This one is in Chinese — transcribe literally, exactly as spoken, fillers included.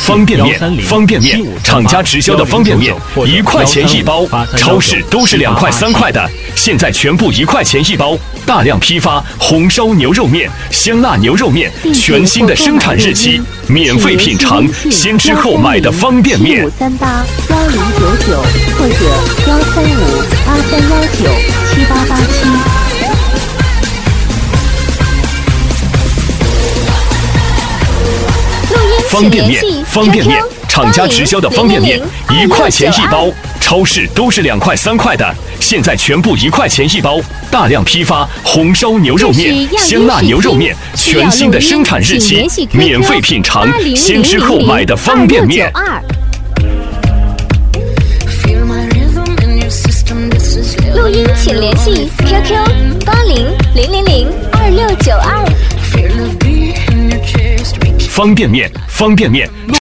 方便面，方便面，厂家直销的方便面，一块钱一包，超市都是两块三块的，现在全部一块钱一包，大量批发红烧牛肉面、香辣牛肉面，全新的生产日期，免费品尝，先吃后买的方便面。 五三八幺零九九或者幺三五八三幺九七八八七。 方便面，方便面，厂家直销的方便面，一块钱一包，超市都是两块三块的，现在全部一块钱一包，大量批发红烧牛肉面、香辣牛肉面，全新的生产日期，免费品尝，先吃后买的方便面。 录音请联系 Q Q 八零零零零二六九二。 方便面，方便面。